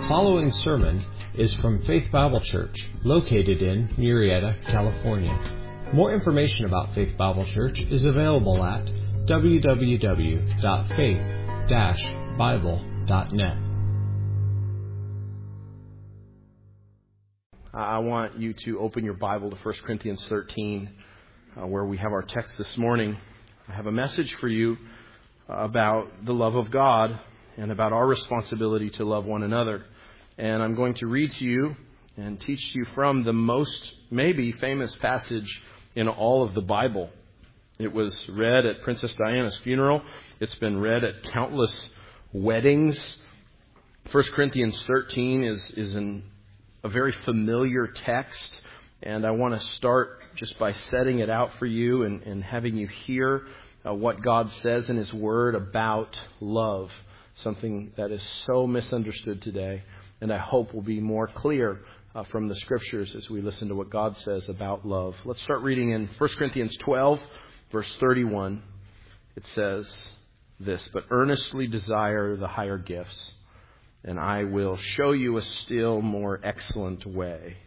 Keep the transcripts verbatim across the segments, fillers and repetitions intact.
following sermon is from Faith Bible Church, located in Murrieta, California. More information about Faith Bible Church is available at w w w dot faith dash bible dot net. I want you to open your Bible to First Corinthians thirteen, uh, where we have our text this morning. I have a message for you about the love of God and about our responsibility to love one another. And I'm going to read to you and teach you from the most, maybe, famous passage in all of the Bible. It was read at Princess Diana's funeral. It's been read at countless weddings. First Corinthians thirteen is, is an, a very familiar text. And I want to start just by setting it out for you and, and having you hear uh, what God says in His Word about love. Something that is so misunderstood today, and I hope will be more clear uh, from the Scriptures as we listen to what God says about love. Let's start reading in First Corinthians twelve, verse thirty-one. It says this, "But earnestly desire the higher gifts, and I will show you a still more excellent way.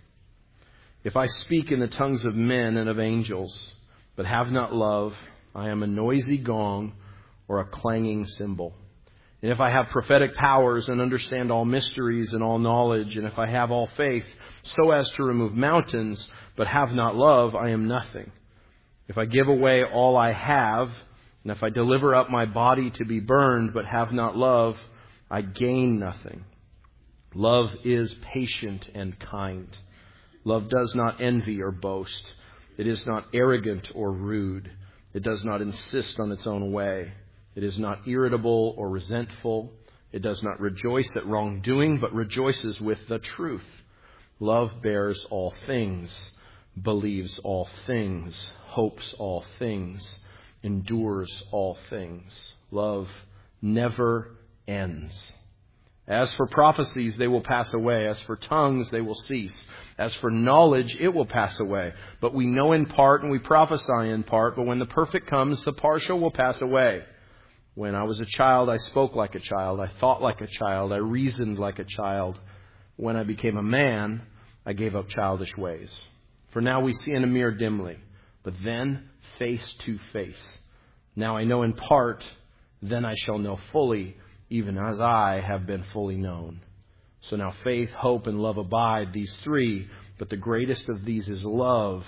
If I speak in the tongues of men and of angels, but have not love, I am a noisy gong or a clanging cymbal. And if I have prophetic powers and understand all mysteries and all knowledge, and if I have all faith so as to remove mountains, but have not love, I am nothing. If I give away all I have, and if I deliver up my body to be burned, but have not love, I gain nothing. Love is patient and kind. Love does not envy or boast. It is not arrogant or rude. It does not insist on its own way. It is not irritable or resentful. It does not rejoice at wrongdoing, but rejoices with the truth. Love bears all things, believes all things, hopes all things, endures all things. Love never ends. As for prophecies, they will pass away. As for tongues, they will cease. As for knowledge, it will pass away. But we know in part and we prophesy in part. But when the perfect comes, the partial will pass away. When I was a child, I spoke like a child. I thought like a child. I reasoned like a child. When I became a man, I gave up childish ways. For now we see in a mirror dimly, but then face to face. Now I know in part, then I shall know fully, even as I have been fully known. So now faith, hope, and love abide, these three, but the greatest of these is love.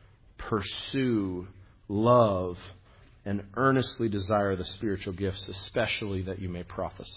Pursue love and earnestly desire the spiritual gifts, especially that you may prophesy."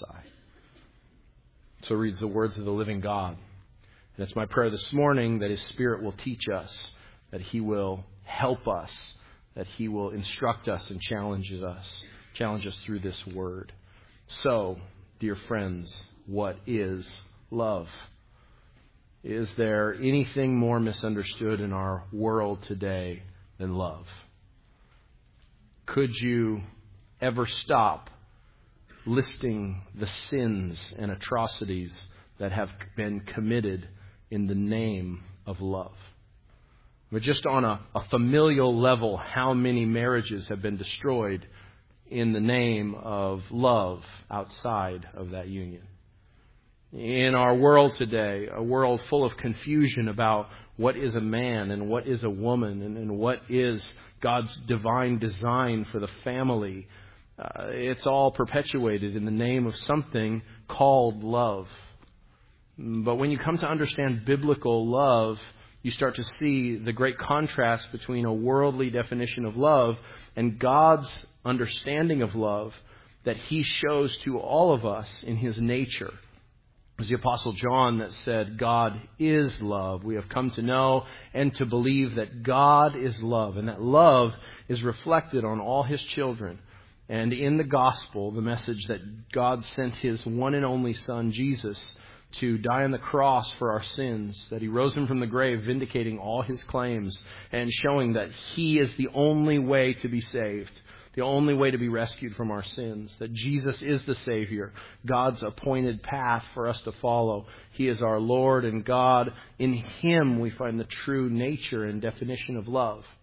So reads the words of the living God. And it's my prayer this morning that His Spirit will teach us, that He will help us, that He will instruct us and challenge us, challenge us through this word. So, dear friends, what is love? Is there anything more misunderstood in our world today than love? Could you ever stop listing the sins and atrocities that have been committed in the name of love? But just on a, a familial level, how many marriages have been destroyed in the name of love outside of that union? In our world today, a world full of confusion about what is a man and what is a woman and, and what is God's divine design for the family, uh, it's all perpetuated in the name of something called love. But when you come to understand biblical love, you start to see the great contrast between a worldly definition of love and God's understanding of love that He shows to all of us in His nature. It was the Apostle John that said, "God is love. We have come to know and to believe that God is love," and that love is reflected on all His children. And in the gospel, the message that God sent His one and only Son, Jesus, to die on the cross for our sins, that He rose Him from the grave, vindicating all His claims and showing that He is the only way to be saved, the only way to be rescued from our sins, that Jesus is the Savior, God's appointed path for us to follow. He is our Lord and God. In Him we find the true nature and definition of love.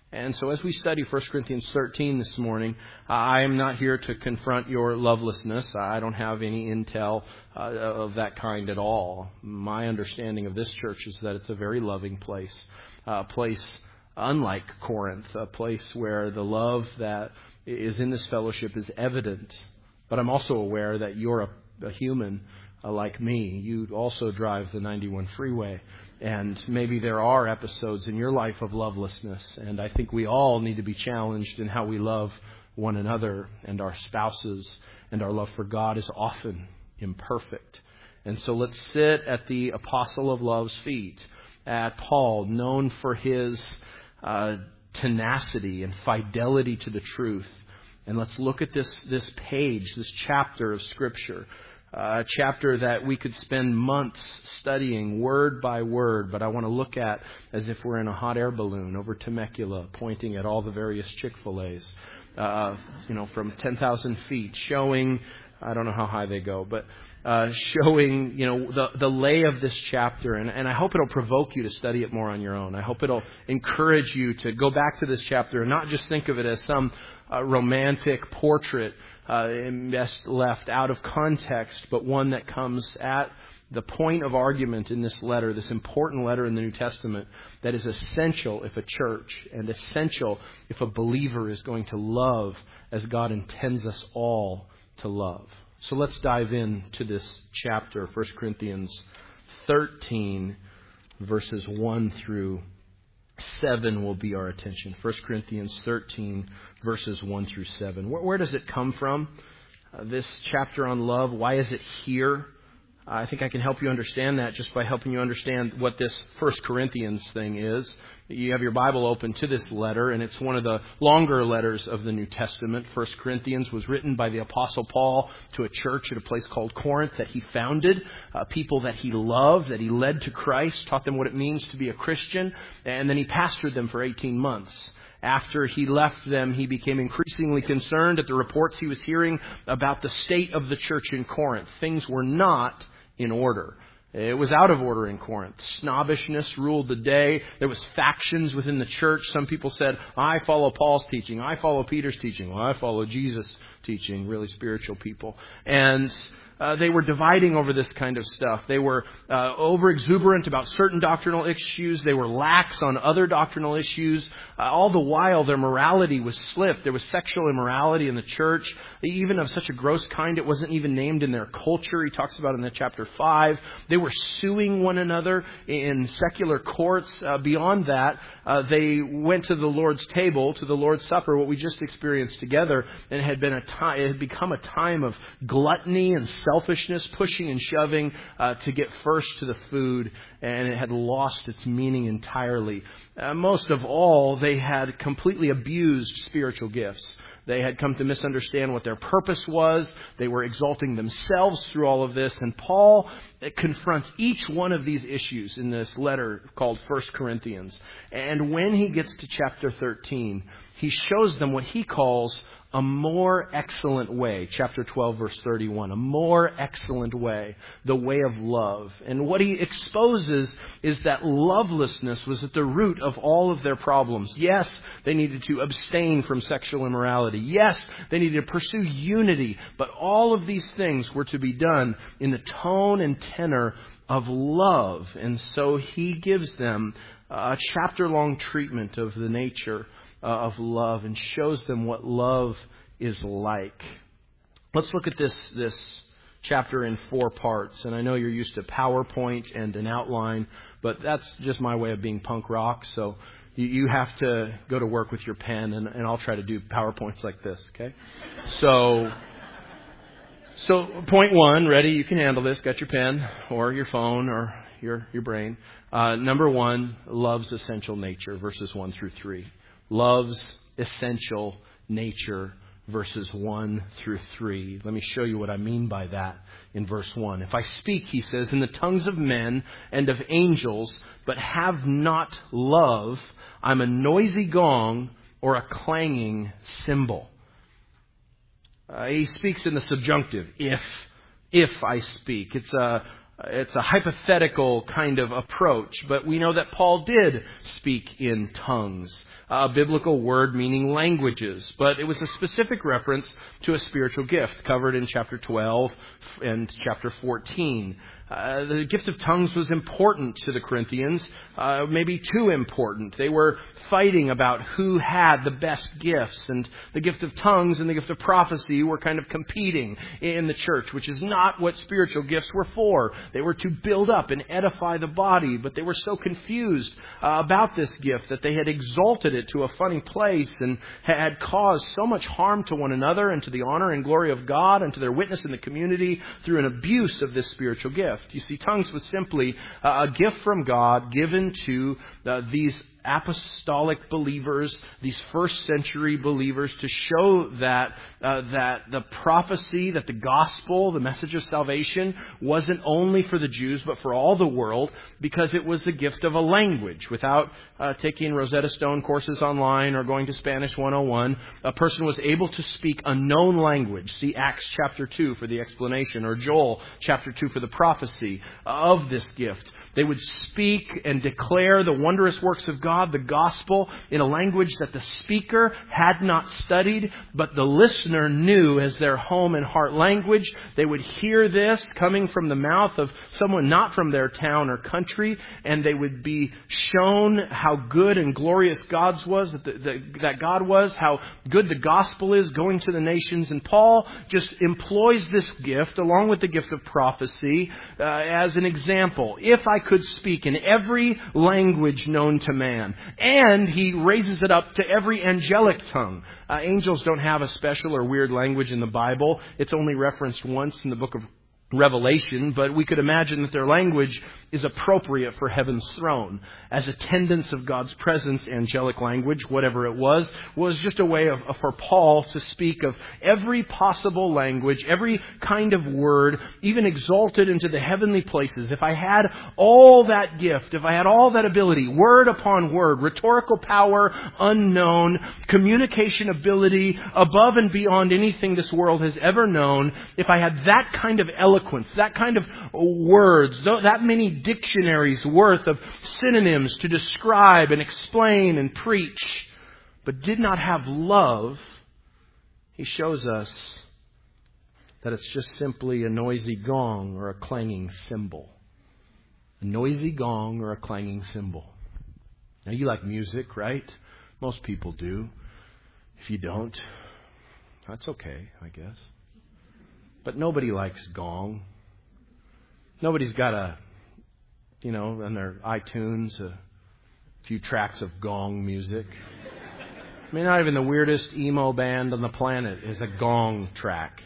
And so as we study First Corinthians thirteen this morning, uh, I am not here to confront your lovelessness. I don't have any intel uh, of that kind at all. My understanding of this church is that it's a very loving place, a place unlike Corinth, a place where the love that is in this fellowship is evident. But I'm also aware that you're a, a human uh, like me. You also drive the ninety-one freeway. And maybe there are episodes in your life of lovelessness. And I think we all need to be challenged in how we love one another and our spouses. And our love for God is often imperfect. And so let's sit at the Apostle of Love's feet, at Paul, known for his uh, tenacity and fidelity to the truth. And let's look at this, this page, this chapter of Scripture. Uh, a chapter that we could spend months studying word by word, but I want to look at as if we're in a hot air balloon over Temecula, pointing at all the various Chick-fil-A's, uh, you know, from ten thousand feet, showing, I don't know how high they go, but uh, showing, you know, the, the lay of this chapter. And, and I hope it'll provoke you to study it more on your own. I hope it'll encourage you to go back to this chapter and not just think of it as some uh, romantic portrait Uh, best left out of context, but one that comes at the point of argument in this letter, this important letter in the New Testament that is essential if a church and essential if a believer is going to love as God intends us all to love. So let's dive into this chapter, First Corinthians thirteen, verses one through seven will be our attention. First Corinthians thirteen, verses one through seven. Where, where does it come from? Uh, this chapter on love, why is it here? I think I can help you understand that just by helping you understand what this First Corinthians thing is. You have your Bible open to this letter, and it's one of the longer letters of the New Testament. First Corinthians was written by the Apostle Paul to a church at a place called Corinth that he founded, uh, people that he loved, that he led to Christ, taught them what it means to be a Christian, and then he pastored them for eighteen months. After he left them, he became increasingly concerned at the reports he was hearing about the state of the church in Corinth. Things were not in order. It was out of order in Corinth. Snobbishness ruled the day. There was factions within the church. Some people said, I follow Paul's teaching. I follow Peter's teaching. Well, I follow Jesus' teaching. Really spiritual people. And Uh, they were dividing over this kind of stuff. They were uh, over-exuberant about certain doctrinal issues. They were lax on other doctrinal issues. Uh, all the while, their morality was slipped. There was sexual immorality in the church, even of such a gross kind it wasn't even named in their culture. He talks about it in the chapter five. They were suing one another in secular courts. Uh, beyond that, uh, they went to the Lord's table, to the Lord's Supper, what we just experienced together, and it had been a time, it had become a time of gluttony and selfishness, pushing and shoving uh, to get first to the food, and it had lost its meaning entirely. Uh, most of all, they had completely abused spiritual gifts. They had come to misunderstand what their purpose was. They were exalting themselves through all of this. And Paul confronts each one of these issues in this letter called First Corinthians. And when he gets to chapter thirteen, he shows them what he calls a more excellent way. Chapter twelve, verse thirty-one. A more excellent way. The way of love. And what he exposes is that lovelessness was at the root of all of their problems. Yes, they needed to abstain from sexual immorality. Yes, they needed to pursue unity. But all of these things were to be done in the tone and tenor of love. And so he gives them a chapter-long treatment of the nature Uh, of love and shows them what love is like. Let's look at this this chapter in four parts. And I know you're used to PowerPoint and an outline, but that's just my way of being punk rock. So you, you have to go to work with your pen, and, and I'll try to do PowerPoints like this, okay? So, so point one, ready? You can handle this. Got your pen or your phone or your, your brain. Uh, number one, love's essential nature, verses one through three. Love's essential nature, verses one through three. Let me show you what I mean by that in verse one. If I speak, he says, in the tongues of men and of angels, but have not love, I'm a noisy gong or a clanging cymbal. Uh, he speaks in the subjunctive, if, if I speak. It's a It's a hypothetical kind of approach, but we know that Paul did speak in tongues, a biblical word meaning languages, but it was a specific reference to a spiritual gift covered in chapter twelve and chapter fourteen. Uh, the gift of tongues was important to the Corinthians, uh, maybe too important. They were fighting about who had the best gifts, and the gift of tongues and the gift of prophecy were kind of competing in the church, which is not what spiritual gifts were for. They were to build up and edify the body, but they were so confused uh, about this gift that they had exalted it to a funny place and had caused so much harm to one another and to the honor and glory of God and to their witness in the community through an abuse of this spiritual gift. You see, tongues was simply a gift from God given to uh, these apostolic believers, these first century believers, to show that uh, that the prophecy, that the gospel, the message of salvation wasn't only for the Jews but for all the world, because it was the gift of a language. Without uh, taking Rosetta Stone courses online or going to Spanish one oh one, a person was able to speak a known language. See Acts chapter two for the explanation, or Joel chapter two for the prophecy of this gift. They would speak and declare the wondrous works of God, the gospel, in a language that the speaker had not studied, but the listener knew as their home and heart language. They would hear this coming from the mouth of someone not from their town or country, and they would be shown how good and glorious God's was, that, the, the, that God was, how good the gospel is going to the nations. And Paul just employs this gift along with the gift of prophecy uh, as an example. If I could speak in every language known to man. And he raises it up to every angelic tongue. Uh, angels don't have a special or weird language in the Bible. It's only referenced once in the book of Revelation, but we could imagine that their language is appropriate for heaven's throne. As attendants of God's presence, angelic language, whatever it was, was just a way of, for Paul to speak of every possible language, every kind of word, even exalted into the heavenly places. If I had all that gift, if I had all that ability, word upon word, rhetorical power unknown, communication ability above and beyond anything this world has ever known, if I had that kind of eloquence, that kind of words, that many dictionaries worth of synonyms to describe and explain and preach, but did not have love, he shows us that it's just simply a noisy gong or a clanging cymbal. A noisy gong or a clanging cymbal. Now, you like music, right? Most people do. If you don't, that's okay, I guess. But nobody likes gong. Nobody's got a, you know, on their iTunes, a few tracks of gong music. I mean, not even the weirdest emo band on the planet is a gong track.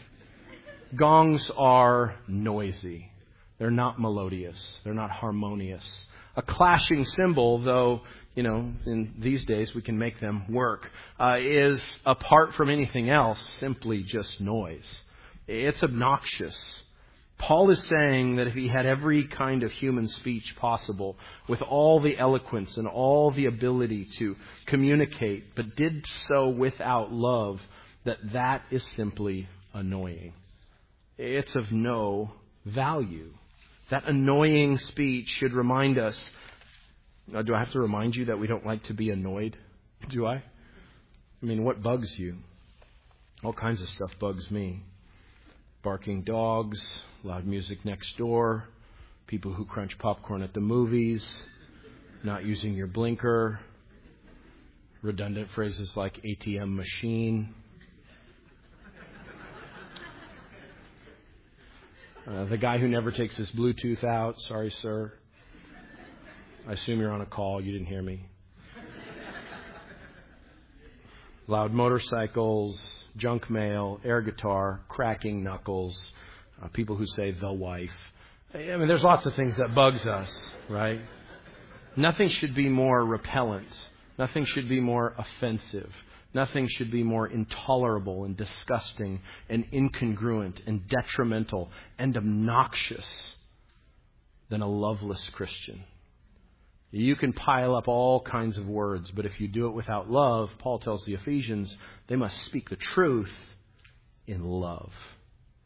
Gongs are noisy. They're not melodious. They're not harmonious. A clashing cymbal, though, you know, in these days we can make them work, uh, is, apart from anything else, simply just noise. It's obnoxious. Paul is saying that if he had every kind of human speech possible, with all the eloquence and all the ability to communicate, but did so without love, that that is simply annoying. It's of no value. That annoying speech should remind us. Now, do I have to remind you that we don't like to be annoyed? Do I? I mean, what bugs you? All kinds of stuff bugs me. Barking dogs, loud music next door, people who crunch popcorn at the movies, not using your blinker, redundant phrases like A T M machine. Uh, the guy who never takes his Bluetooth out. Sorry, sir. I assume you're on a call. You didn't hear me. Loud motorcycles, junk mail, air guitar, cracking knuckles, uh, people who say the wife. I mean, there's lots of things that bugs us, right? Nothing should be more repellent. Nothing should be more offensive. Nothing should be more intolerable and disgusting and incongruent and detrimental and obnoxious than a loveless Christian. You can pile up all kinds of words, but if you do it without love, Paul tells the Ephesians, they must speak the truth in love.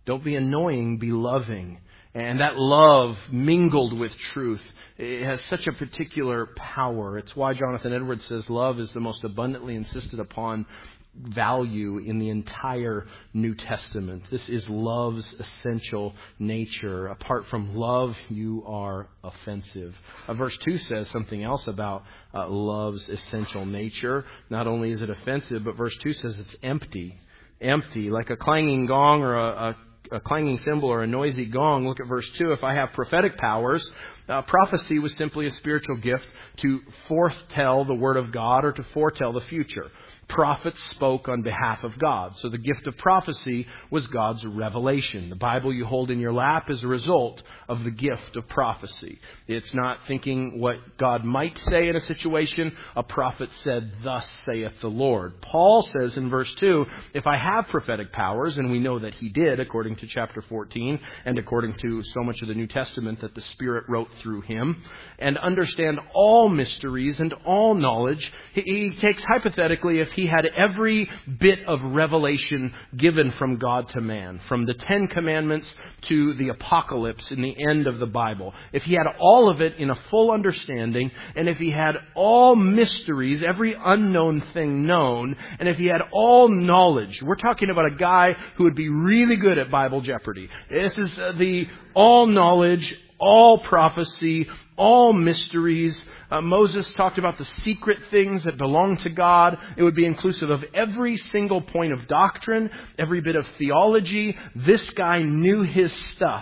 Don't be annoying, be loving. And that love mingled with truth, it has such a particular power. It's why Jonathan Edwards says love is the most abundantly insisted upon value in the entire New Testament. This is love's essential nature. Apart from love, you are offensive. Uh, verse two says something else about uh, love's essential nature. Not only is it offensive, but verse two says it's empty. Empty, like a clanging gong or a, a a clanging cymbal or a noisy gong. Look at verse two. If I have prophetic powers, uh, prophecy was simply a spiritual gift to foretell the Word of God or to foretell the future. Prophets spoke on behalf of God. So the gift of prophecy was God's revelation. The Bible you hold in your lap is a result of the gift of prophecy. It's not thinking what God might say in a situation. A prophet said, "Thus saith the Lord." Paul says in verse two, if I have prophetic powers, and we know that he did according to chapter fourteen and according to so much of the New Testament that the Spirit wrote through him, and understand all mysteries and all knowledge, he, he takes hypothetically if he had every bit of revelation given from God to man, from the Ten Commandments to the Apocalypse in the end of the Bible. If he had all of it in a full understanding, and if he had all mysteries, every unknown thing known, and if he had all knowledge, we're talking about a guy who would be really good at Bible Jeopardy. This is the all knowledge, all prophecy, all mysteries. Uh, Moses talked about the secret things that belong to God. It would be inclusive of every single point of doctrine, every bit of theology. This guy knew his stuff.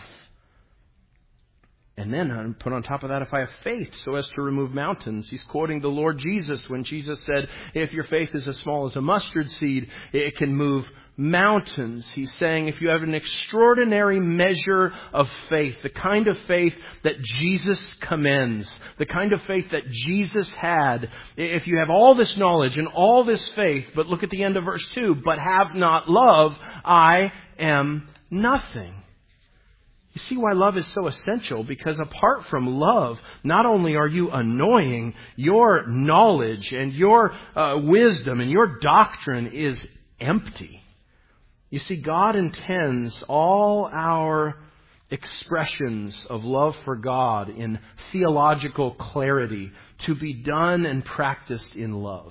And then I put on top of that, if I have faith so as to remove mountains. He's quoting the Lord Jesus when Jesus said, if your faith is as small as a mustard seed, it can move mountains. He's saying if you have an extraordinary measure of faith, the kind of faith that Jesus commends, the kind of faith that Jesus had, if you have all this knowledge and all this faith, but look at the end of verse two, but have not love, I am nothing. You see why love is so essential? Because apart from love, not only are you annoying, your knowledge and your uh, wisdom and your doctrine is empty. You see, God intends all our expressions of love for God in theological clarity to be done and practiced in love.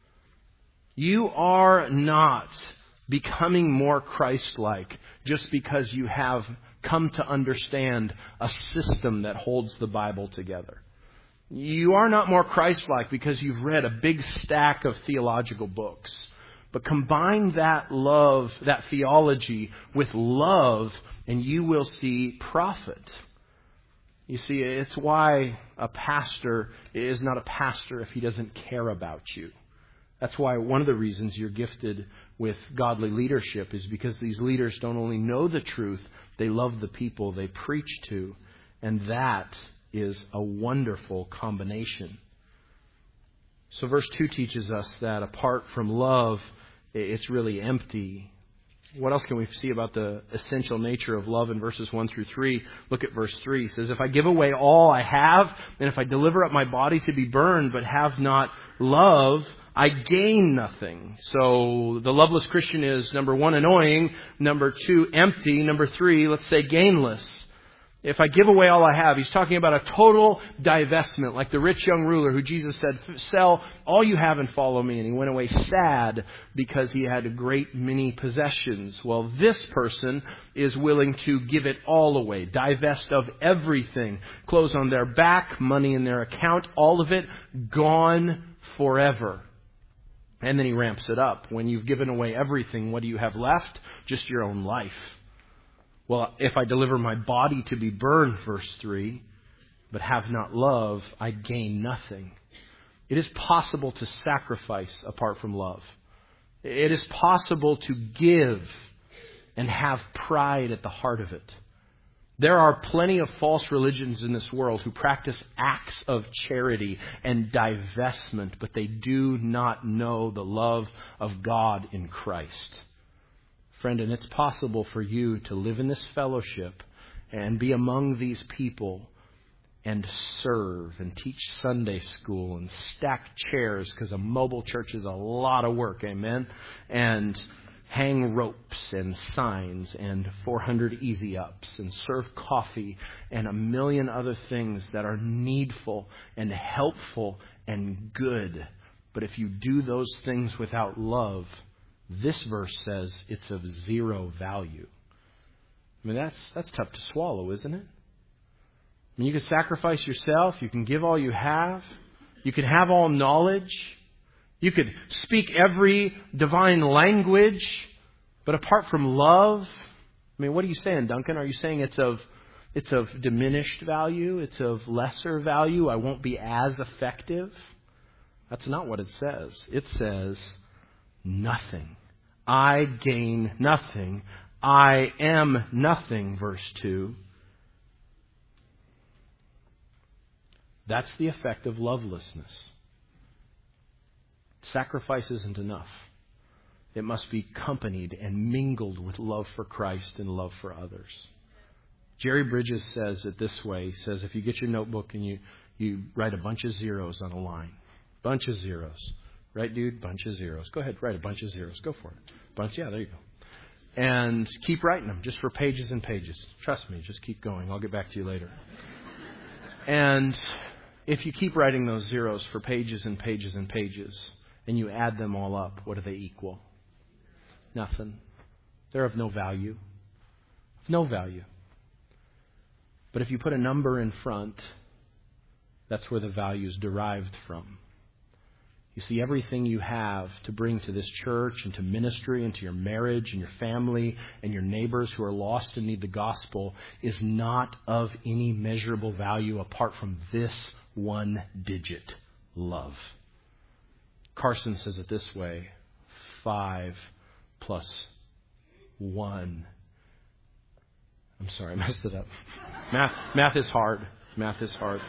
You are not becoming more Christ-like just because you have come to understand a system that holds the Bible together. You are not more Christ-like because you've read a big stack of theological books. But combine that love, that theology with love, and you will see profit. You see, it's why a pastor is not a pastor if he doesn't care about you. That's why one of the reasons you're gifted with godly leadership is because these leaders don't only know the truth, they love the people they preach to. And that is a wonderful combination. So verse two teaches us that apart from love, it's really empty. What else can we see about the essential nature of love in verses one through three? Look at verse three. It says, if I give away all I have, and if I deliver up my body to be burned, but have not love, I gain nothing. So the loveless Christian is, number one, annoying. Number two, empty. Number three, let's say gainless. If I give away all I have, he's talking about a total divestment, like the rich young ruler who Jesus said, sell all you have and follow me. And he went away sad because he had a great many possessions. Well, this person is willing to give it all away, divest of everything, clothes on their back, money in their account, all of it gone forever. And then he ramps it up. When you've given away everything, what do you have left? Just your own life. Well, if I deliver my body to be burned, verse three, but have not love, I gain nothing. It is possible to sacrifice apart from love. It is possible to give and have pride at the heart of it. There are plenty of false religions in this world who practice acts of charity and divestment, but they do not know the love of God in Christ. Friend, and it's possible for you to live in this fellowship and be among these people and serve and teach Sunday school and stack chairs, because a mobile church is a lot of work, amen? And hang ropes and signs and four hundred easy ups and serve coffee and a million other things that are needful and helpful and good. But if you do those things without love, this verse says it's of zero value. I mean, that's that's tough to swallow, isn't it? I mean, you can sacrifice yourself. You can give all you have. You can have all knowledge. You could speak every divine language. But apart from love, I mean, what are you saying, Duncan? Are you saying it's of it's of diminished value? It's of lesser value? I won't be as effective? That's not what it says. It says nothing. I gain nothing. I am nothing, verse two. That's the effect of lovelessness. Sacrifice isn't enough. It must be accompanied and mingled with love for Christ and love for others. Jerry Bridges says it this way. He says, if you get your notebook and you, you write a bunch of zeros on a line. Bunch of zeros. Right, dude? Bunch of zeros. Go ahead, write a bunch of zeros. Go for it. Bunch, yeah, there you go. And keep writing them just for pages and pages. Trust me, just keep going. I'll get back to you later. And if you keep writing those zeros for pages and pages and pages, and you add them all up, what do they equal? Nothing. They're of no value. Of no value. But if you put a number in front, that's where the value is derived from. You see, everything you have to bring to this church and to ministry and to your marriage and your family and your neighbors who are lost and need the gospel is not of any measurable value apart from this one digit, love. Carson says it this way, five plus one. I'm sorry, I messed it up. Math, math is hard. Math is hard.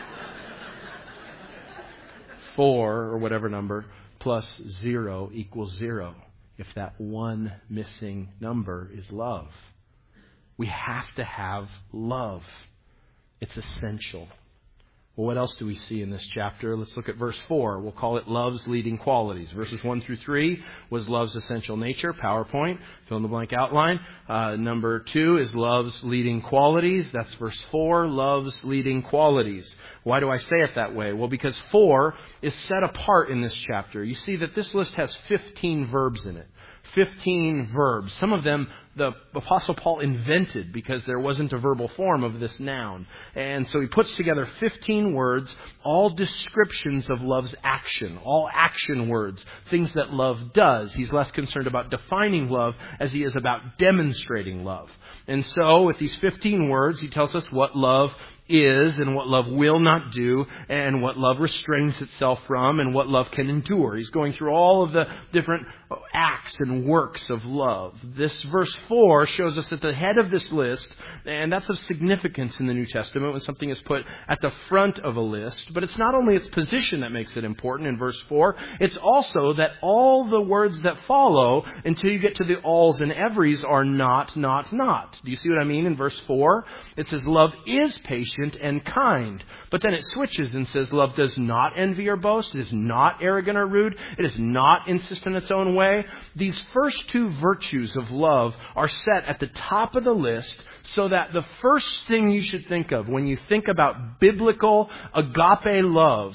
Four, or whatever number, plus zero equals zero. If that one missing number is love. We have to have love. It's essential. Well, what else do we see in this chapter? Let's look at verse four. We'll call it love's leading qualities. Verses one through three was love's essential nature, PowerPoint, fill in the blank outline. Uh, number two is love's leading qualities. That's verse four, love's leading qualities. Why do I say it that way? Well, because four is set apart in this chapter. You see that this list has fifteen verbs in it. fifteen verbs. Some of them the Apostle Paul invented because there wasn't a verbal form of this noun. And so he puts together fifteen words, all descriptions of love's action, all action words, things that love does. He's less concerned about defining love as he is about demonstrating love. And so with these fifteen words, he tells us what love is and what love will not do and what love restrains itself from and what love can endure. He's going through all of the different acts and works of love. This verse four shows us at the head of this list, and that's of significance in the New Testament when something is put at the front of a list. But it's not only its position that makes it important in verse four, it's also that all the words that follow until you get to the alls and everys are not, not, not. Do you see what I mean in verse four? It says love is patient and kind. But then it switches and says love does not envy or boast. It is not arrogant or rude. It is not insist in its own way. These first two virtues of love are set at the top of the list so that the first thing you should think of when you think about biblical agape love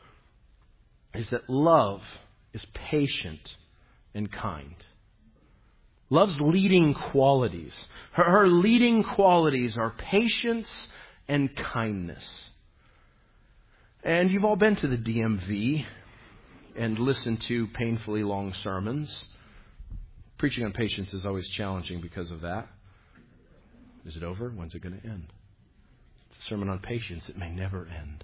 is that love is patient and kind. Love's leading qualities. Her, her leading qualities are patience and kindness. And you've all been to the D M V and listened to painfully long sermons. Preaching on patience is always challenging because of that. Is it over? When's it going to end? It's a sermon on patience. It may never end.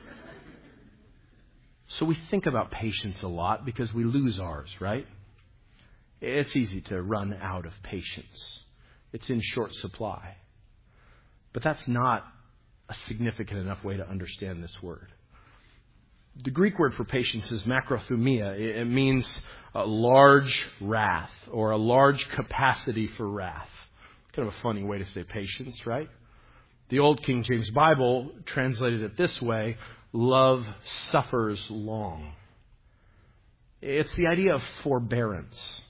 So we think about patience a lot because we lose ours, right? It's easy to run out of patience. It's in short supply. But that's not a significant enough way to understand this word. The Greek word for patience is makrothumia. It means a large wrath or a large capacity for wrath. Kind of a funny way to say patience, right? The old King James Bible translated it this way: love suffers long. It's the idea of forbearance.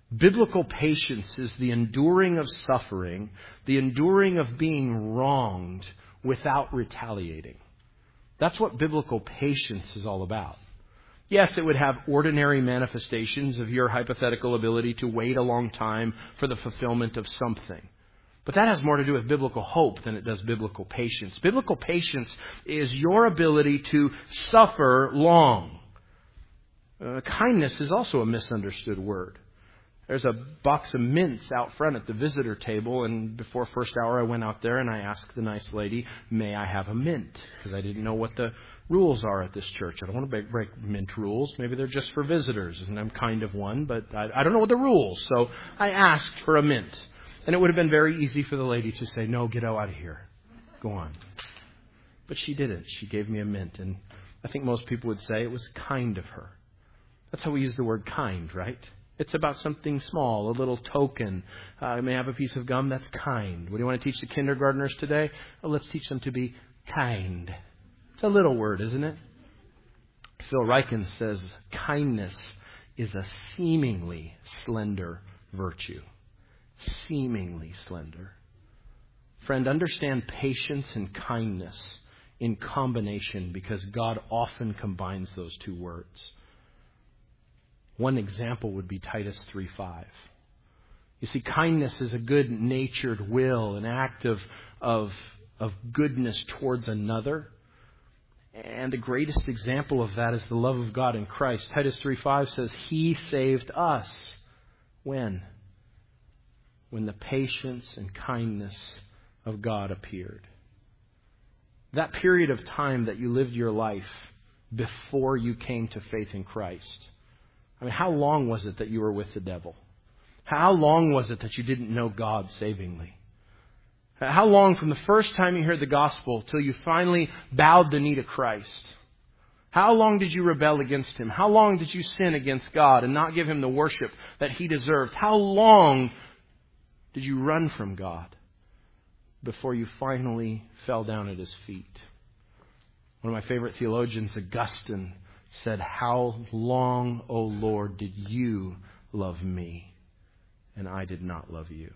Biblical patience is the enduring of suffering, the enduring of being wronged without retaliating. That's what biblical patience is all about. Yes, it would have ordinary manifestations of your hypothetical ability to wait a long time for the fulfillment of something. But that has more to do with biblical hope than it does biblical patience. Biblical patience is your ability to suffer long. Uh, kindness is also a misunderstood word. There's a box of mints out front at the visitor table, and before first hour I went out there and I asked the nice lady, may I have a mint? Because I didn't know what the rules are at this church. I don't want to break, break mint rules. Maybe they're just for visitors, and I'm kind of one, but I, I don't know what the rules. So I asked for a mint. And it would have been very easy for the lady to say, no, get out of here. Go on. But she didn't. She gave me a mint, and I think most people would say it was kind of her. That's how we use the word kind, right? It's about something small, a little token. Uh, may I have a piece of gum? That's kind. What do you want to teach the kindergartners today? Oh, let's teach them to be kind. It's a little word, isn't it? Phil Ryken says kindness is a seemingly slender virtue. Seemingly slender. Friend, understand patience and kindness in combination because God often combines those two words. One example would be Titus three five. You see, kindness is a good-natured will, an act of, of, of goodness towards another. And the greatest example of that is the love of God in Christ. Titus three five says, He saved us. When? When the patience and kindness of God appeared. That period of time that you lived your life before you came to faith in Christ. I mean, how long was it that you were with the devil? How long was it that you didn't know God savingly? How long from the first time you heard the gospel till you finally bowed the knee to Christ? How long did you rebel against Him? How long did you sin against God and not give Him the worship that He deserved? How long did you run from God before you finally fell down at His feet? One of my favorite theologians, Augustine, said, how long, O Lord, did you love me, and I did not love you?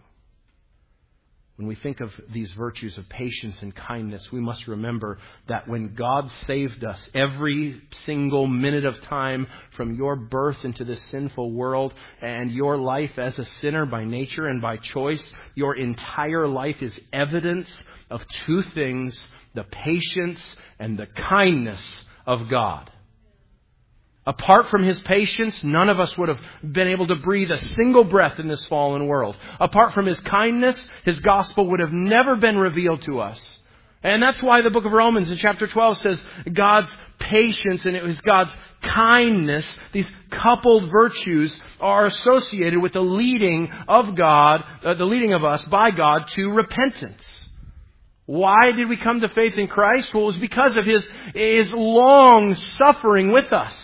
When we think of these virtues of patience and kindness, we must remember that when God saved us, every single minute of time from your birth into this sinful world and your life as a sinner by nature and by choice, your entire life is evidence of two things, the patience and the kindness of God. Apart from His patience, none of us would have been able to breathe a single breath in this fallen world. Apart from His kindness, His gospel would have never been revealed to us. And that's why the book of Romans in chapter twelve says God's patience and it was God's kindness, these coupled virtues are associated with the leading of God, uh, the leading of us by God to repentance. Why did we come to faith in Christ? Well, it was because of His, His long suffering with us.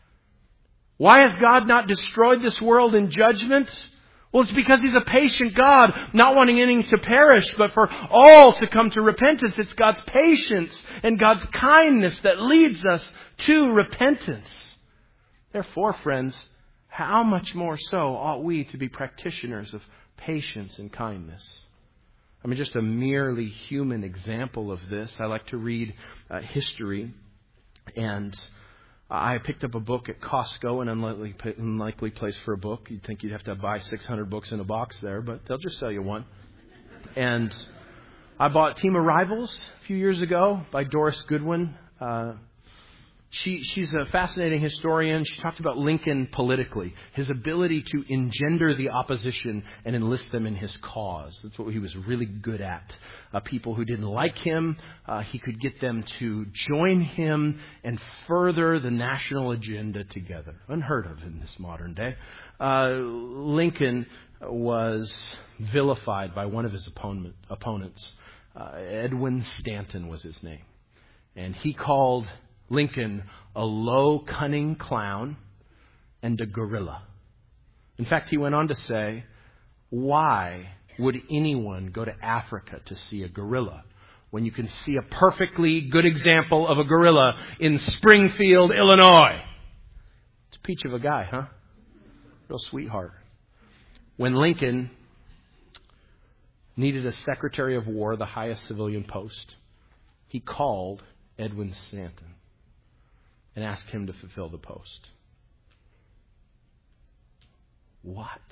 Why has God not destroyed this world in judgment? Well, it's because He's a patient God, not wanting any to perish, but for all to come to repentance. It's God's patience and God's kindness that leads us to repentance. Therefore, friends, how much more so ought we to be practitioners of patience and kindness? I mean, just a merely human example of this. I like to read uh, history, and I picked up a book at Costco, an unlikely, unlikely place for a book. You'd think you'd have to buy six hundred books in a box there, but they'll just sell you one. And I bought Team of Rivals a few years ago by Doris Goodwin. Uh, she, she's a fascinating historian. She talked about Lincoln politically, his ability to engender the opposition and enlist them in his cause. That's what he was really good at. Uh, people who didn't like him, uh, he could get them to join him and further the national agenda together. Unheard of in this modern day. Uh, Lincoln was vilified by one of his opponent, opponents. Uh, Edwin Stanton was his name. And he called Lincoln a low, cunning clown and a gorilla. In fact, he went on to say, why would anyone go to Africa to see a gorilla when you can see a perfectly good example of a gorilla in Springfield, Illinois? It's a peach of a guy, huh? Real sweetheart. When Lincoln needed a Secretary of War, the highest civilian post, he called Edwin Stanton and asked him to fulfill the post. What?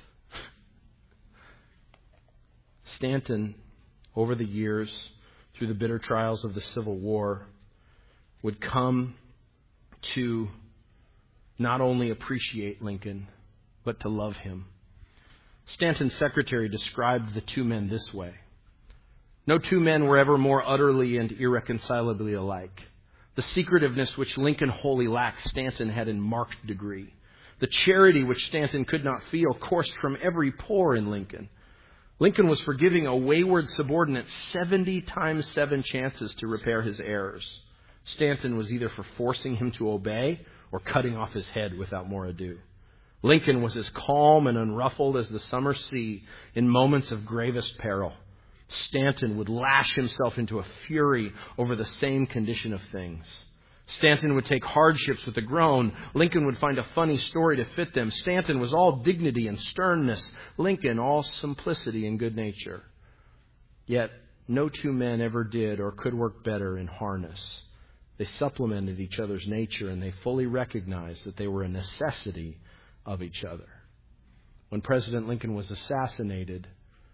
Stanton, over the years, through the bitter trials of the Civil War, would come to not only appreciate Lincoln, but to love him. Stanton's secretary described the two men this way. No two men were ever more utterly and irreconcilably alike. The secretiveness which Lincoln wholly lacked, Stanton had in marked degree. The charity which Stanton could not feel coursed from every pore in Lincoln. Lincoln was for giving a wayward subordinate seventy times seven chances to repair his errors. Stanton was either for forcing him to obey or cutting off his head without more ado. Lincoln was as calm and unruffled as the summer sea in moments of gravest peril. Stanton would lash himself into a fury over the same condition of things. Stanton would take hardships with a groan. Lincoln would find a funny story to fit them. Stanton was all dignity and sternness. Lincoln all simplicity and good nature. Yet no two men ever did or could work better in harness. They supplemented each other's nature, and they fully recognized that they were a necessity of each other. When President Lincoln was assassinated,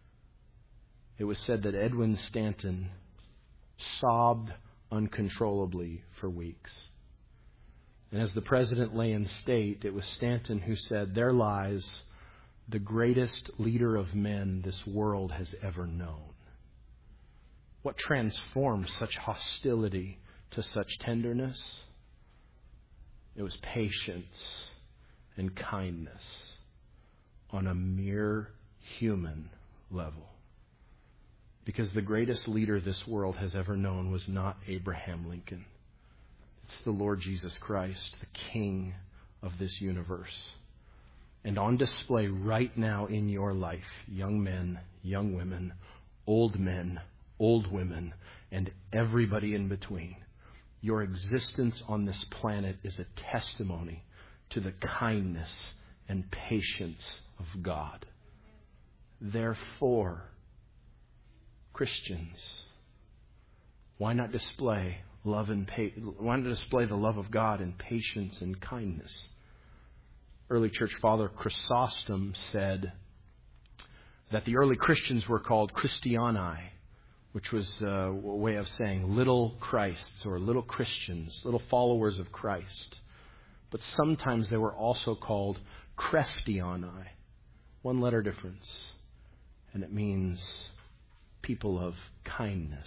it was said that Edwin Stanton sobbed uncontrollably for weeks. And as the president lay in state, it was Stanton who said, "There lies the greatest leader of men this world has ever known." What transformed such hostility to such tenderness? It was patience and kindness on a mere human level. Because the greatest leader this world has ever known was not Abraham Lincoln. It's the Lord Jesus Christ, the King of this universe. And on display right now in your life, young men, young women, old men, old women, and everybody in between, your existence on this planet is a testimony to the kindness and patience of God. Therefore, Christians, why not display love and pa- why not display the love of God in patience and kindness? Early church father Chrysostom said that the early Christians were called Christiani, which was a way of saying little Christs or little Christians, little followers of Christ. But sometimes they were also called Christiani, one letter difference, and it means people of kindness.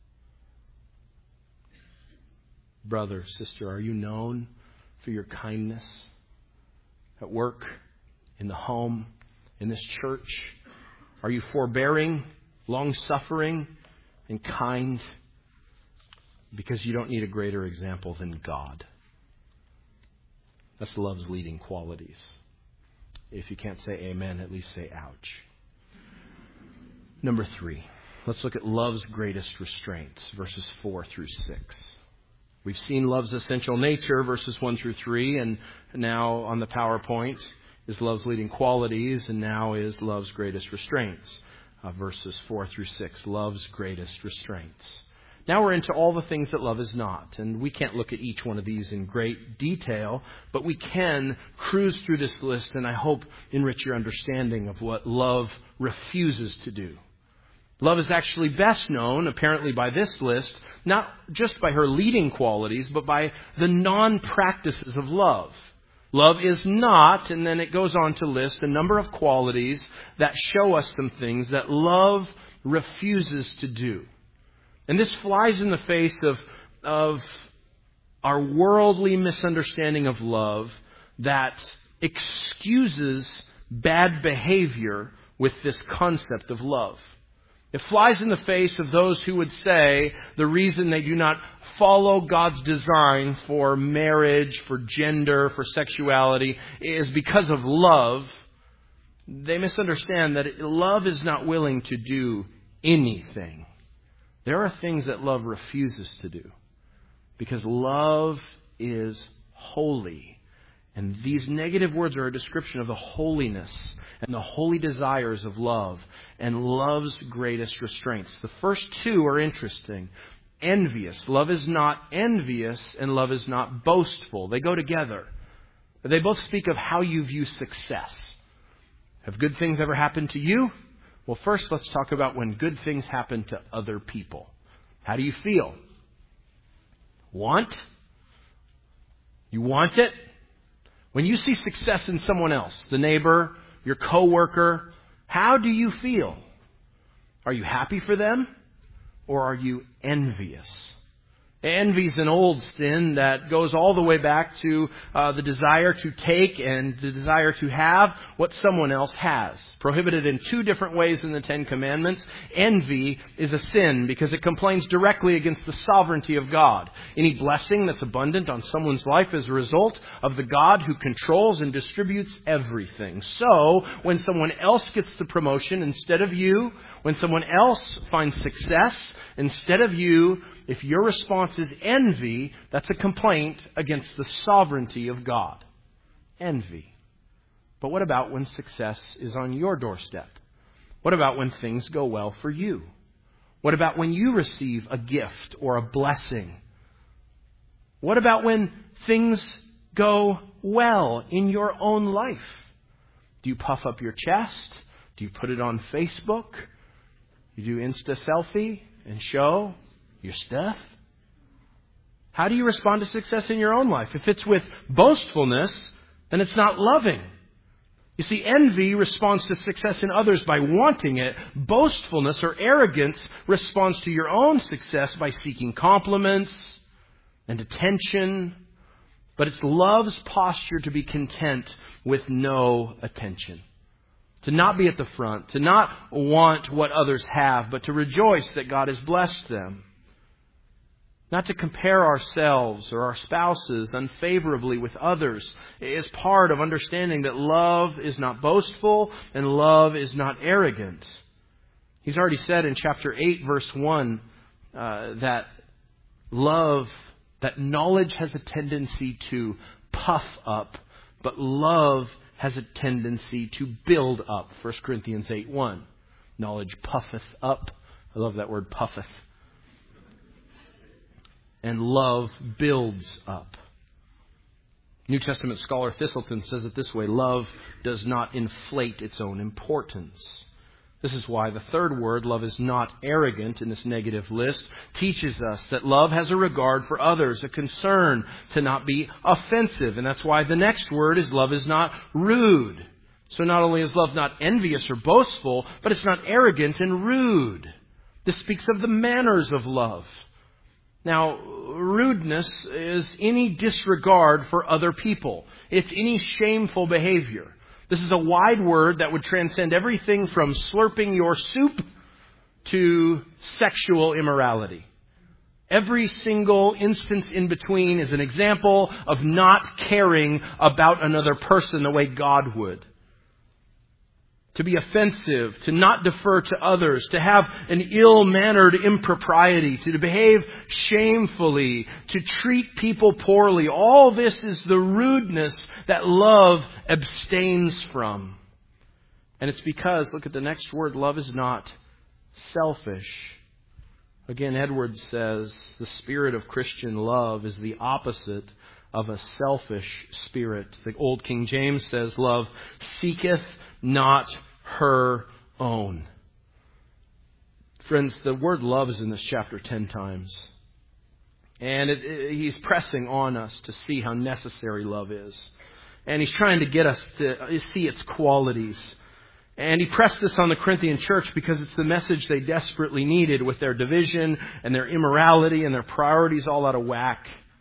Brother, sister, are you known for your kindness at work, in the home, in this church? Are you forbearing, long-suffering, and kind? Because you don't need a greater example than God. That's love's leading qualities. If you can't say amen, at least say ouch. Number three. Let's look at love's greatest restraints, verses four through six. We've seen love's essential nature, verses one through three, and now on the PowerPoint is love's leading qualities, and now is love's greatest restraints, uh, verses four through six, love's greatest restraints. Now we're into all the things that love is not, and we can't look at each one of these in great detail, but we can cruise through this list, and I hope enrich your understanding of what love refuses to do. Love is actually best known, apparently, by this list, not just by her leading qualities, but by the non-practices of love. Love is not, and then it goes on to list a number of qualities that show us some things that love refuses to do. And this flies in the face of, of our worldly misunderstanding of love that excuses bad behavior with this concept of love. It flies in the face of those who would say the reason they do not follow God's design for marriage, for gender, for sexuality is because of love. They misunderstand that love is not willing to do anything. There are things that love refuses to do because love is holy And these negative words are a description of the holiness and the holy desires of love and love's greatest restraints. The first two are interesting. Envious. Love is not envious and love is not boastful. They go together. They both speak of how you view success. Have good things ever happened to you? Well, first let's talk about when good things happen to other people. How do you feel? Want? You want it? When you see success in someone else, the neighbor, your coworker, how do you feel? Are you happy for them or are you envious? Envy is an old sin that goes all the way back to uh, the desire to take and the desire to have what someone else has. Prohibited in two different ways in the Ten Commandments. Envy is a sin because it complains directly against the sovereignty of God. Any blessing that's abundant on someone's life is a result of the God who controls and distributes everything. So, when someone else gets the promotion instead of you, when someone else finds success instead of you, if your response is envy, that's a complaint against the sovereignty of God. Envy. But what about when success is on your doorstep? What about when things go well for you? What about when you receive a gift or a blessing? What about when things go well in your own life? Do you puff up your chest? Do you put it on Facebook? You do Insta selfie and show your stuff? How do you respond to success in your own life? If it's with boastfulness, then it's not loving. You see, envy responds to success in others by wanting it. Boastfulness or arrogance responds to your own success by seeking compliments and attention. But it's love's posture to be content with no attention. To not be at the front, to not want what others have, but to rejoice that God has blessed them. Not to compare ourselves or our spouses unfavorably with others is part of understanding that love is not boastful and love is not arrogant. He's already said in chapter eight, verse one, uh, that love, that knowledge has a tendency to puff up, but love has a tendency to build up. First Corinthians eight one. Knowledge puffeth up. I love that word, puffeth. And love builds up. New Testament scholar Thistleton says it this way: love does not inflate its own importance. This is why the third word, love is not arrogant, in this negative list, teaches us that love has a regard for others, a concern to not be offensive. And that's why the next word is love is not rude. So not only is love not envious or boastful, but it's not arrogant and rude. This speaks of the manners of love. Now, rudeness is any disregard for other people. It's any shameful behavior. This is a wide word that would transcend everything from slurping your soup to sexual immorality. Every single instance in between is an example of not caring about another person the way God would. To be offensive, to not defer to others, to have an ill-mannered impropriety, to behave shamefully, to treat people poorly. All this is the rudeness that love abstains from. And it's because, look at the next word, love is not selfish. Again, Edwards says the spirit of Christian love is the opposite of a selfish spirit. The Old King James says love seeketh not her own. Friends, the word love is in this chapter ten times. And it, it, he's pressing on us to see how necessary love is. And he's trying to get us to see its qualities. And he pressed this on the Corinthian church because it's the message they desperately needed with their division and their immorality and their priorities all out of whack.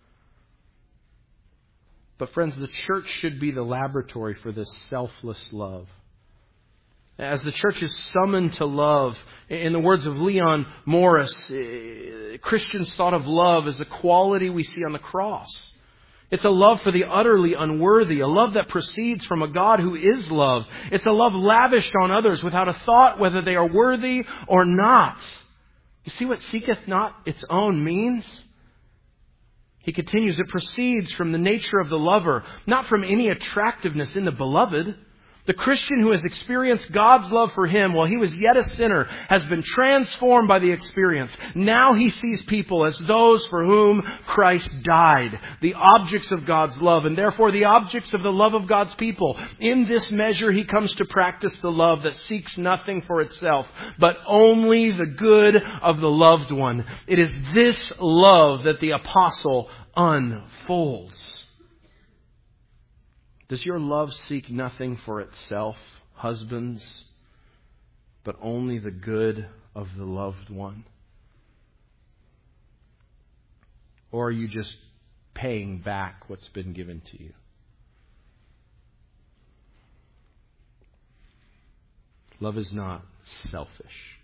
But friends, the church should be the laboratory for this selfless love. As the church is summoned to love, in the words of Leon Morris, Christians thought of love as the quality we see on the cross. It's a love for the utterly unworthy, a love that proceeds from a God who is love. It's a love lavished on others without a thought whether they are worthy or not. You see what seeketh not its own means? He continues, it proceeds from the nature of the lover, not from any attractiveness in the beloved. The Christian who has experienced God's love for him while he was yet a sinner has been transformed by the experience. Now he sees people as those for whom Christ died, the objects of God's love, and therefore the objects of the love of God's people. In this measure, he comes to practice the love that seeks nothing for itself, but only the good of the loved one. It is this love that the apostle unfolds. Does your love seek nothing for itself, husbands, but only the good of the loved one? Or are you just paying back what's been given to you? Love is not selfish.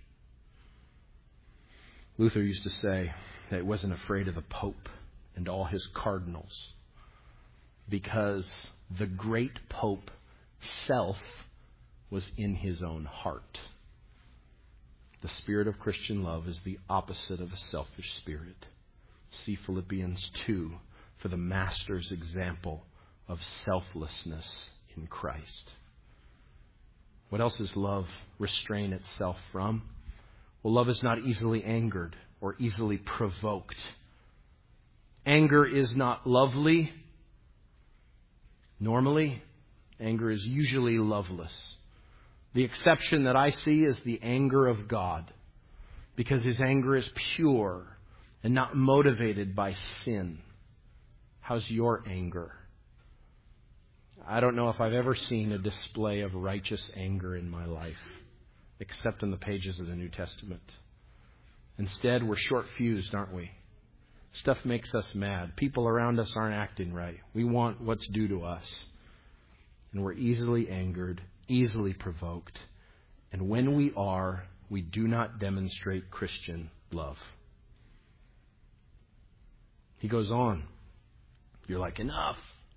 Luther used to say that he wasn't afraid of the Pope and all his cardinals because the great Pope, self, was in his own heart. The spirit of Christian love is the opposite of a selfish spirit. See Philippians two for the master's example of selflessness in Christ. What else does love restrain itself from? Well, love is not easily angered or easily provoked. Anger is not lovely. Normally, anger is usually loveless. The exception that I see is the anger of God, because His anger is pure and not motivated by sin. How's your anger? I don't know if I've ever seen a display of righteous anger in my life, except in the pages of the New Testament. Instead, we're short-fused, aren't we? Stuff makes us mad. People around us aren't acting right. We want what's due to us. And we're easily angered, easily provoked. And when we are, we do not demonstrate Christian love. He goes on. You're like, enough.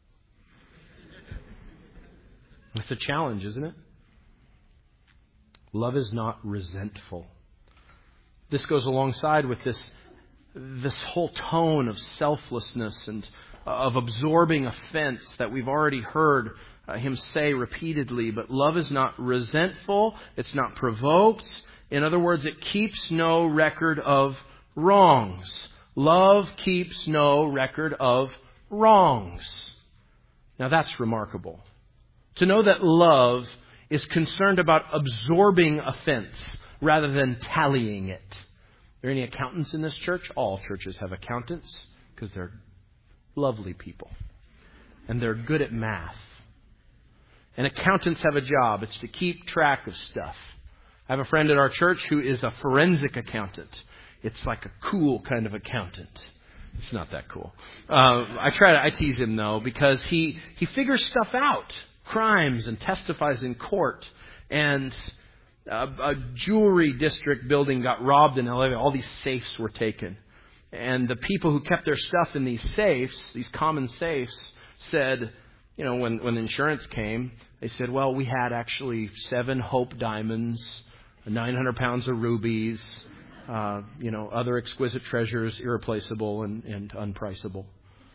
It's a challenge, isn't it? Love is not resentful. This goes alongside with this This whole tone of selflessness and of absorbing offense that we've already heard uh, him say repeatedly. But love is not resentful. It's not provoked. In other words, it keeps no record of wrongs. Love keeps no record of wrongs. Now that's remarkable. To know that love is concerned about absorbing offense rather than tallying it. Are there any accountants in this church? All churches have accountants because they're lovely people. And they're good at math. And accountants have a job. It's to keep track of stuff. I have a friend at our church who is a forensic accountant. It's like a cool kind of accountant. It's not that cool. Uh, I try to, I tease him though, because he, he figures stuff out. Crimes and testifies in court. And a, a jewelry district building got robbed in L A. All these safes were taken. And the people who kept their stuff in these safes, these common safes, said, you know, when, when insurance came, they said, well, we had actually seven Hope diamonds, nine hundred pounds of rubies, uh, you know, other exquisite treasures, irreplaceable and, and unpriceable.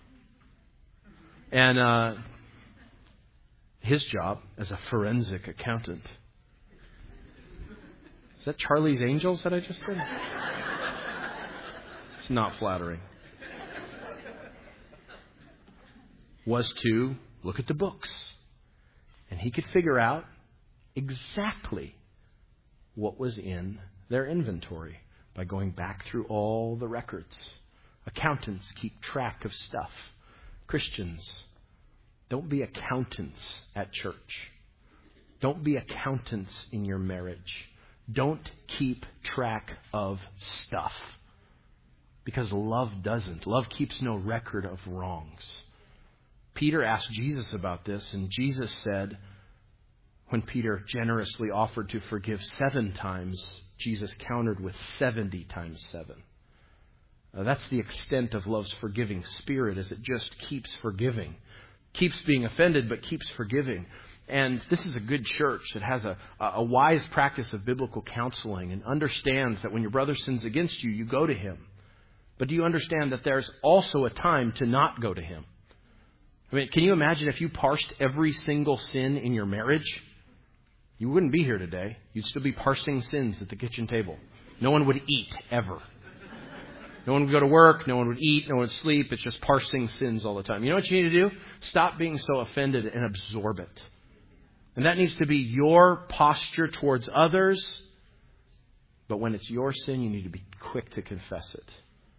And uh, his job as a forensic accountant. Is that Charlie's Angels that I just did? It's not flattering. Was to look at the books. And he could figure out exactly what was in their inventory by going back through all the records. Accountants keep track of stuff. Christians, don't be accountants at church. Don't be accountants in your marriage. Don't keep track of stuff. Because love doesn't. Love keeps no record of wrongs. Peter asked Jesus about this, and Jesus said, when Peter generously offered to forgive seven times, Jesus countered with seventy times seven. Now, that's the extent of love's forgiving spirit, as it just keeps forgiving. Keeps being offended, but keeps forgiving. And this is a good church that has a, a wise practice of biblical counseling and understands that when your brother sins against you, you go to him. But do you understand that there's also a time to not go to Him? I mean, can you imagine if you parsed every single sin in your marriage? You wouldn't be here today. You'd still be parsing sins at the kitchen table. No one would eat, ever. No one would go to work. No one would eat. No one would sleep. It's just parsing sins all the time. You know what you need to do? Stop being so offended and absorb it. And that needs to be your posture towards others. But when it's your sin, you need to be quick to confess it.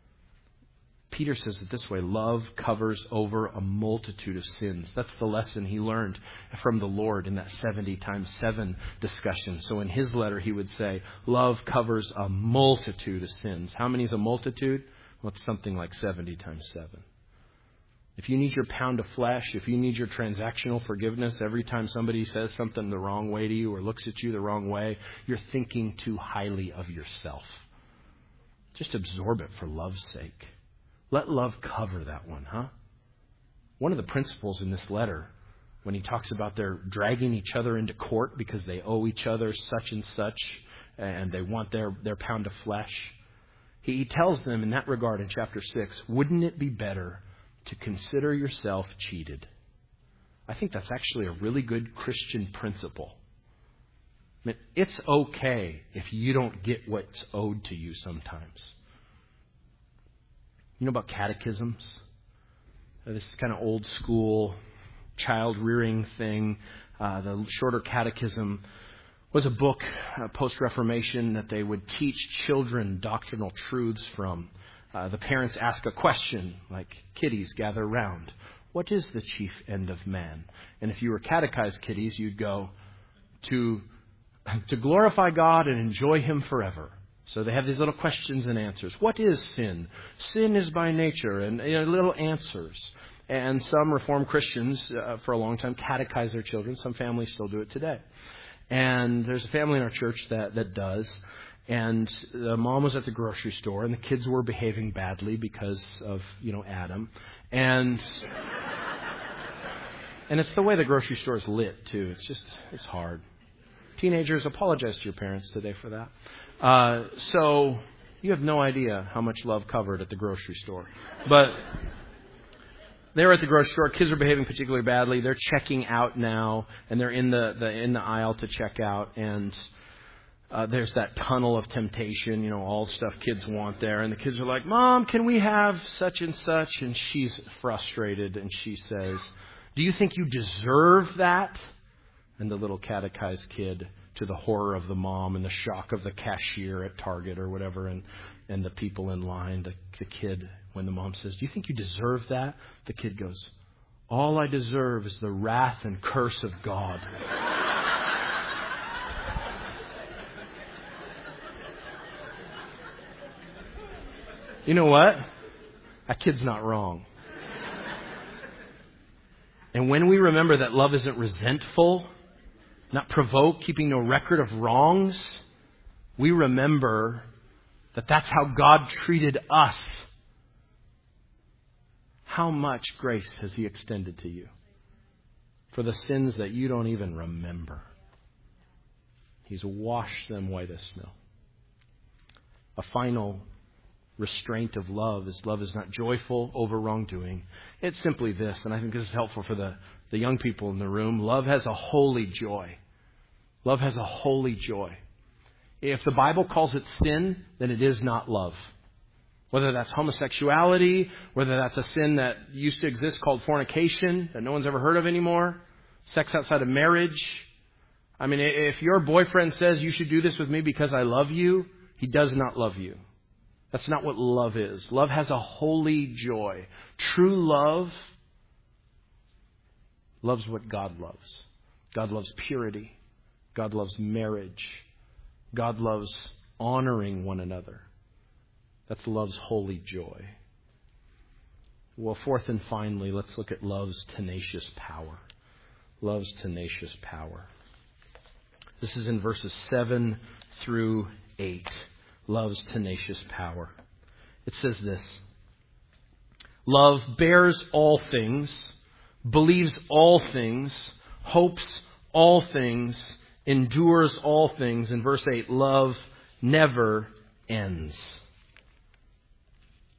Peter says it this way: love covers over a multitude of sins. That's the lesson he learned from the Lord in that seventy times seven discussion. So in his letter, he would say, love covers a multitude of sins. How many is a multitude? Well, it's something like seventy times seven. If you need your pound of flesh, if you need your transactional forgiveness every time somebody says something the wrong way to you or looks at you the wrong way, you're thinking too highly of yourself. Just absorb it for love's sake. Let love cover that one, huh? One of the principles in this letter, when he talks about they're dragging each other into court because they owe each other such and such, and they want their, their pound of flesh, he, he tells them in that regard in chapter six, wouldn't it be better to consider yourself cheated? I think that's actually a really good Christian principle. I mean, it's okay if you don't get what's owed to you sometimes. You know about catechisms? This is kind of old school child rearing thing. Uh, the Shorter Catechism was a book uh, post-Reformation that they would teach children doctrinal truths from. Uh, the parents ask a question like, kiddies gather round. What is the chief end of man? And if you were catechized kiddies, you'd go to, to glorify God and enjoy Him forever. So they have these little questions and answers. What is sin? Sin is by nature, and you know, little answers. And some Reformed Christians, uh, for a long time, catechize their children. Some families still do it today. And there's a family in our church that, that does. And the mom was at the grocery store, and the kids were behaving badly because of, you know, Adam. And and it's the way the grocery store is lit, too. It's just, it's hard. Teenagers, apologize to your parents today for that. Uh, so you have no idea how much love covered at the grocery store. But they were at the grocery store. Kids are behaving particularly badly. They're checking out now, and they're in the, the in the aisle to check out. And uh, there's that tunnel of temptation, you know, all the stuff kids want there. And the kids are like, Mom, can we have such and such? And she's frustrated, and she says, do you think you deserve that? And the little catechized kid, to the horror of the mom and the shock of the cashier at Target or whatever, and, and the people in line, the, the kid, when the mom says, do you think you deserve that? The kid goes, all I deserve is the wrath and curse of God. You know what? That kid's not wrong. And when we remember that love isn't resentful, not provoked, keeping no record of wrongs, we remember that that's how God treated us. How much grace has He extended to you for the sins that you don't even remember? He's washed them white as snow. A final restraint of love is love is not joyful over wrongdoing. It's simply this, and I think this is helpful for the, the young people in the room. Love has a holy joy. Love has a holy joy. If the Bible calls it sin, then it is not love. Whether that's homosexuality, whether that's a sin that used to exist called fornication, that no one's ever heard of anymore, sex outside of marriage. I mean, if your boyfriend says you should do this with me because I love you, he does not love you. That's not what love is. Love has a holy joy. True love loves what God loves. God loves purity. God loves marriage. God loves honoring one another. That's love's holy joy. Well, fourth and finally, let's look at love's tenacious power. Love's tenacious power. This is in verses seven through eight. Love's tenacious power. It says this: love bears all things, believes all things, hopes all things, endures all things. In verse eight, love never ends.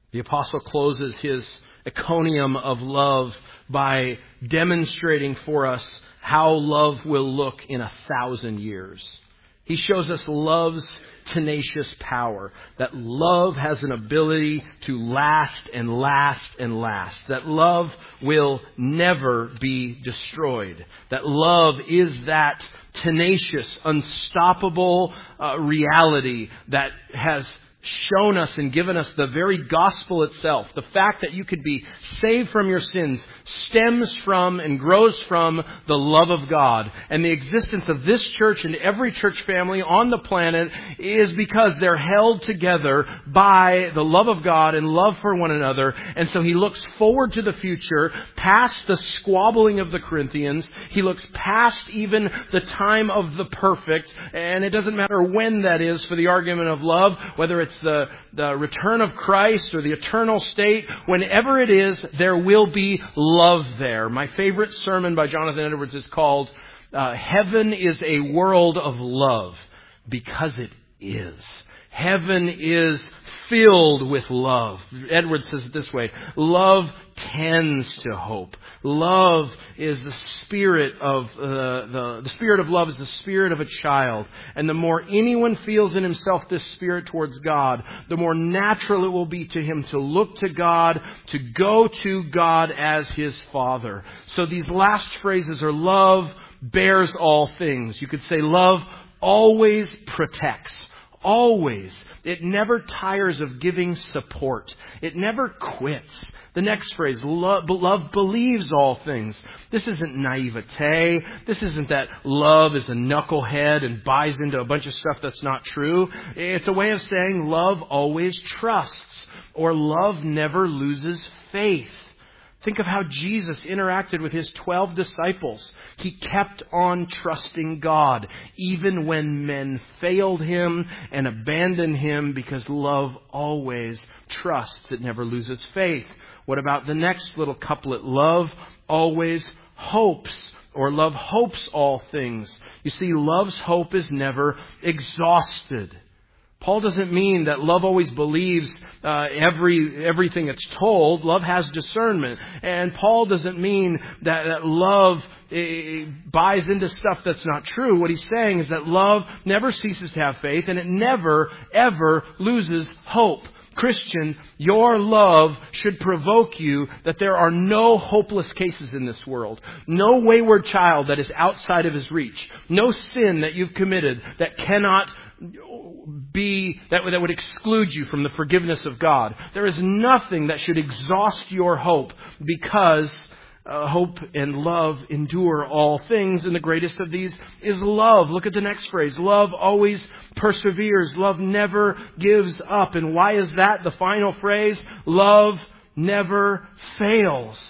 The apostle closes his Iconium of love by demonstrating for us how love will look in a thousand years. He shows us love's tenacious power, that love has an ability to last and last and last, that love will never be destroyed, that love is that tenacious, unstoppable uh, reality that has shown us and given us the very gospel itself. The fact that you could be saved from your sins stems from and grows from the love of God. And the existence of this church and every church family on the planet is because they're held together by the love of God and love for one another. And so he looks forward to the future, past the squabbling of the Corinthians. He looks past even the time of the perfect. And it doesn't matter when that is for the argument of love, whether it's the, the return of Christ or the eternal state. Whenever it is, there will be love there. My favorite sermon by Jonathan Edwards is called uh, Heaven is a World of Love, because it is. Heaven is filled with love. Edwards says it this way: love tends to hope. Love is the spirit of uh, the the spirit of love is the spirit of a child. And the more anyone feels in himself this spirit towards God, the more natural it will be to him to look to God, to go to God as his Father. So these last phrases are: love bears all things. You could say love always protects. Always. It never tires of giving support. It never quits. The next phrase, love, love believes all things. This isn't naivete. This isn't that love is a knucklehead and buys into a bunch of stuff that's not true. It's a way of saying love always trusts, or love never loses faith. Think of how Jesus interacted with his twelve disciples. He kept on trusting God, even when men failed him and abandoned him, because love always trusts. It never loses faith. What about the next little couplet? Love always hopes, or love hopes all things. You see, love's hope is never exhausted. Paul doesn't mean that love always believes uh, every everything it's told. Love has discernment. And Paul doesn't mean that, that love uh, buys into stuff that's not true. What he's saying is that love never ceases to have faith, and it never, ever loses hope. Christian, your love should provoke you that there are no hopeless cases in this world. No wayward child that is outside of his reach. No sin that you've committed that cannot be that, that would exclude you from the forgiveness of God. There is nothing that should exhaust your hope, because uh, hope and love endure all things, and the greatest of these is love. Look at the next phrase. Love always perseveres. Love never gives up. And why is that? The final phrase, love never fails.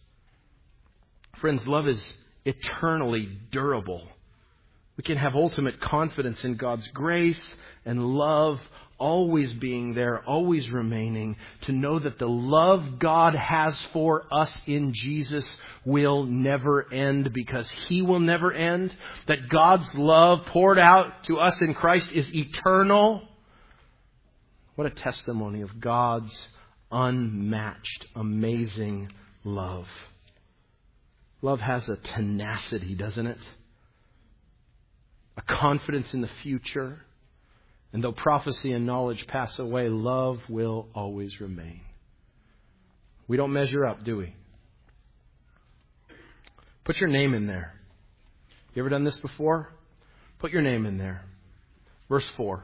Friends, love is eternally durable. We can have ultimate confidence in God's grace and love always being there, always remaining, to know that the love God has for us in Jesus will never end, because He will never end. That God's love poured out to us in Christ is eternal. What a testimony of God's unmatched, amazing love. Love has a tenacity, doesn't it? A confidence in the future. And though prophecy and knowledge pass away, love will always remain. We don't measure up, do we? Put your name in there. You ever done this before? Put your name in there. Verse four.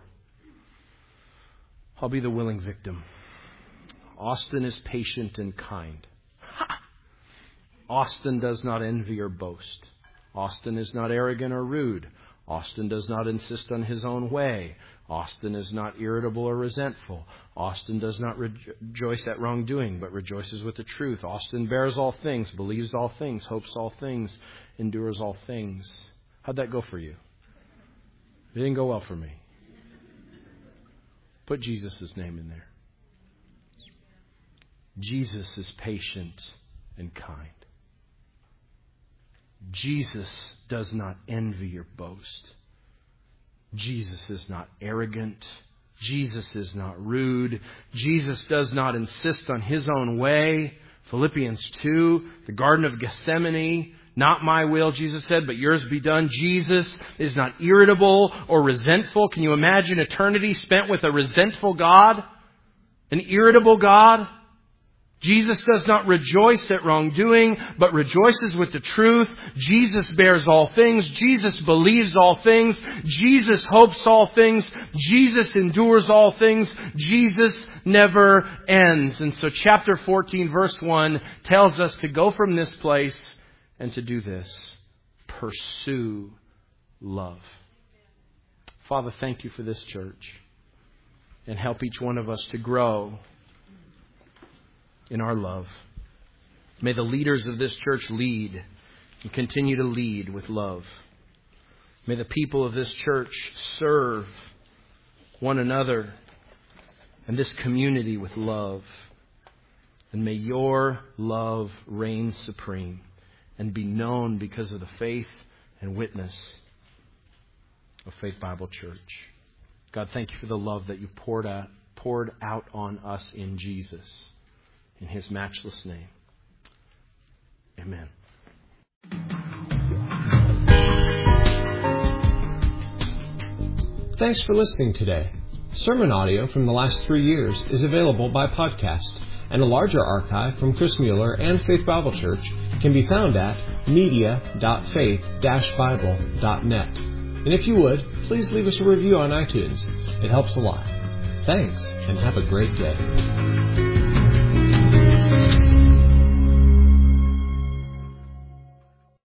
I'll be the willing victim. Austin is patient and kind. Ha! Austin does not envy or boast. Austin is not arrogant or rude. Austin does not insist on his own way. Austin is not irritable or resentful. Austin does not rejoice at wrongdoing, but rejoices with the truth. Austin bears all things, believes all things, hopes all things, endures all things. How'd that go for you? It didn't go well for me. Put Jesus' name in there. Jesus is patient and kind. Jesus does not envy or boast. Jesus is not arrogant, Jesus is not rude. Jesus does not insist on His own way. Philippians two, the Garden of Gethsemane, not my will, Jesus said, but yours be done. Jesus is not irritable or resentful. Can you imagine eternity spent with a resentful God? An irritable God? Jesus does not rejoice at wrongdoing, but rejoices with the truth. Jesus bears all things. Jesus believes all things. Jesus hopes all things. Jesus endures all things. Jesus never ends. And so chapter fourteen, verse one tells us to go from this place and to do this. Pursue love. Father, thank you for this church. And help each one of us to grow in our love. May the leaders of this church lead and continue to lead with love. May the people of this church serve one another and this community with love. And may your love reign supreme and be known because of the faith and witness of Faith Bible Church. God, thank you for the love that you poured out, poured out on us in Jesus. In His matchless name. Amen. Thanks for listening today. Sermon audio from the last three years is available by podcast, and a larger archive from Chris Mueller and Faith Bible Church can be found at media dot faith dash bible dot net. And if you would, please leave us a review on iTunes. It helps a lot. Thanks, and have a great day.